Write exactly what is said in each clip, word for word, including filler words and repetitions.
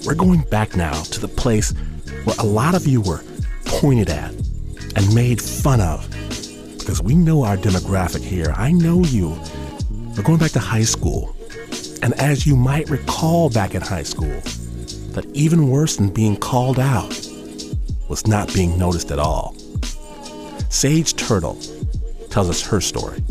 We're going back now to the place where a lot of you were pointed at and made fun of, because we know our demographic here. I know you. We're going back to high school. And as you might recall back in high school, that even worse than being called out was not being noticed at all. Sage Turtle tells us her story.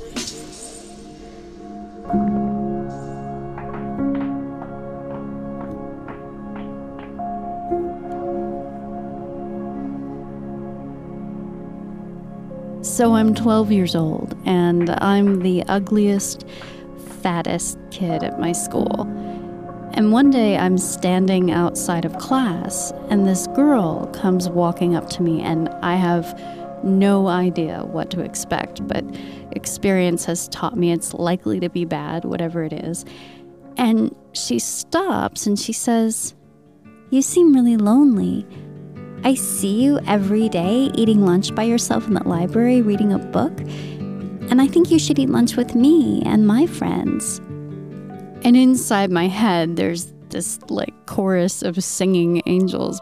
So I'm twelve years old, and I'm the ugliest, fattest kid at my school. And one day I'm standing outside of class, and this girl comes walking up to me, and I have no idea what to expect, but experience has taught me it's likely to be bad, whatever it is. And she stops and she says, "You seem really lonely. I see you every day eating lunch by yourself in the library reading a book, and I think you should eat lunch with me and my friends." And inside my head, there's this like chorus of singing angels.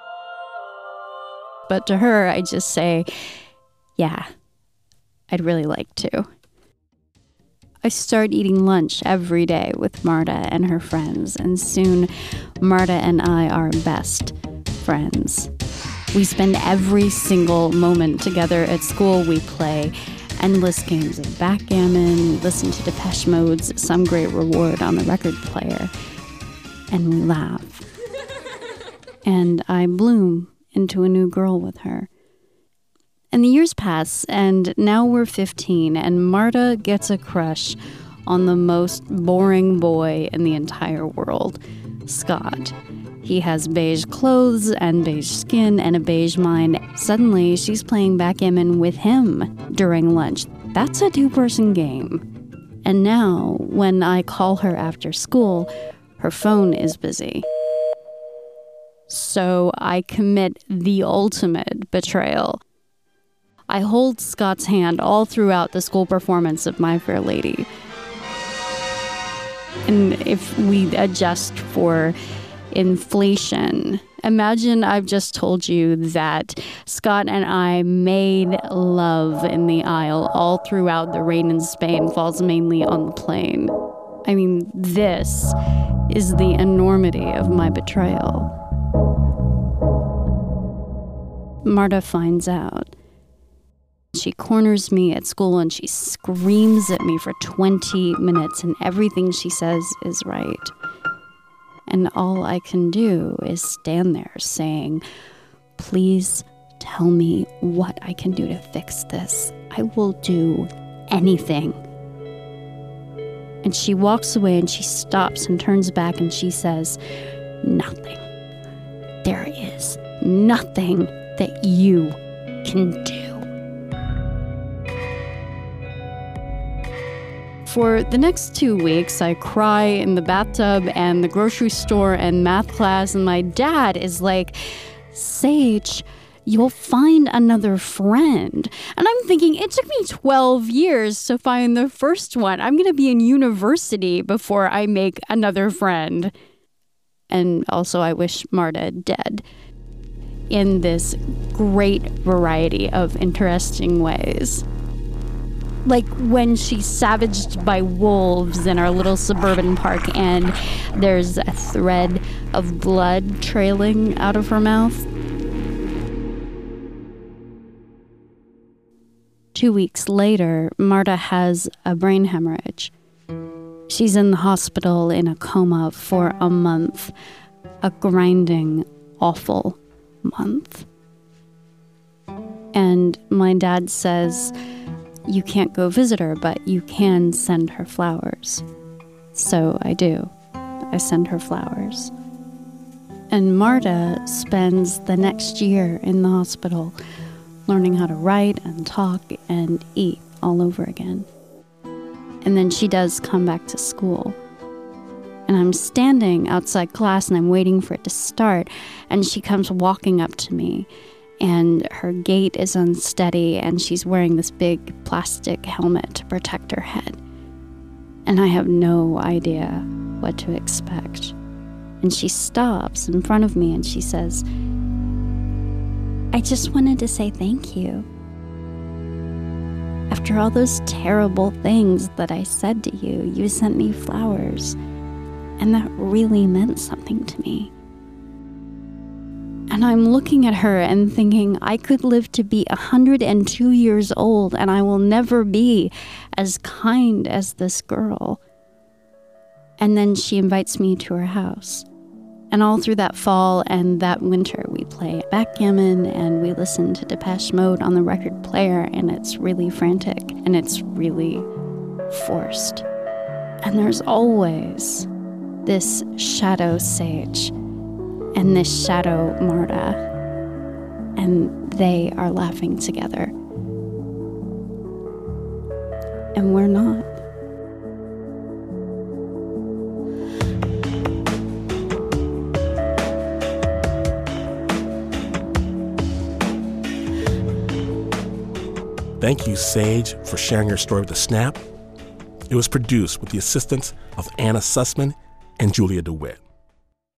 But to her, I just say, yeah, I'd really like to. I start eating lunch every day with Marta and her friends, and soon Marta and I are best friends. We spend every single moment together at school. We play endless games of backgammon, listen to Depeche Mode's Some Great Reward on the record player, and we laugh. And I bloom into a new girl with her. And the years pass, and now we're fifteen, and Marta gets a crush on the most boring boy in the entire world, Scott. He has beige clothes and beige skin and a beige mind. Suddenly, she's playing backgammon with him during lunch. That's a two-person game. And now, when I call her after school, her phone is busy. So I commit the ultimate betrayal. I hold Scott's hand all throughout the school performance of My Fair Lady. And if we adjust for inflation, imagine I've just told you that Scott and I made love in the aisle all throughout The Rain in Spain Falls Mainly on the Plain. I mean, this is the enormity of my betrayal. Marta finds out. She corners me at school and she screams at me for twenty minutes, and everything she says is right. And all I can do is stand there saying, "Please tell me what I can do to fix this. I will do anything." And she walks away and she stops and turns back and she says, "Nothing. There is nothing that you can do." For the next two weeks, I cry in the bathtub and the grocery store and math class, and my dad is like, "Sage, you'll find another friend." And I'm thinking, it took me twelve years to find the first one. I'm going to be in university before I make another friend. And also, I wish Marta dead in this great variety of interesting ways. Like when she's savaged by wolves in our little suburban park and there's a thread of blood trailing out of her mouth. Two weeks later, Marta has a brain hemorrhage. She's in the hospital in a coma for a month. A grinding, awful month. And my dad says, "You can't go visit her, but you can send her flowers." So I do. I send her flowers. And Marta spends the next year in the hospital learning how to write and talk and eat all over again. And then she does come back to school. And I'm standing outside class and I'm waiting for it to start. And she comes walking up to me. And her gait is unsteady, and she's wearing this big plastic helmet to protect her head. And I have no idea what to expect. And she stops in front of me and she says, I just wanted to say thank you. After all those terrible things that I said to you, you sent me flowers, and that really meant something to me. And I'm looking at her and thinking, I could live to be one hundred two years old, and I will never be as kind as this girl. And then she invites me to her house. And all through that fall and that winter, we play backgammon and we listen to Depeche Mode on the record player, and it's really frantic and it's really forced. And there's always this shadow Sage and this shadow Marta, and they are laughing together. And we're not. Thank you, Sage, for sharing your story with The Snap. It was produced with the assistance of Anna Sussman and Julia DeWitt.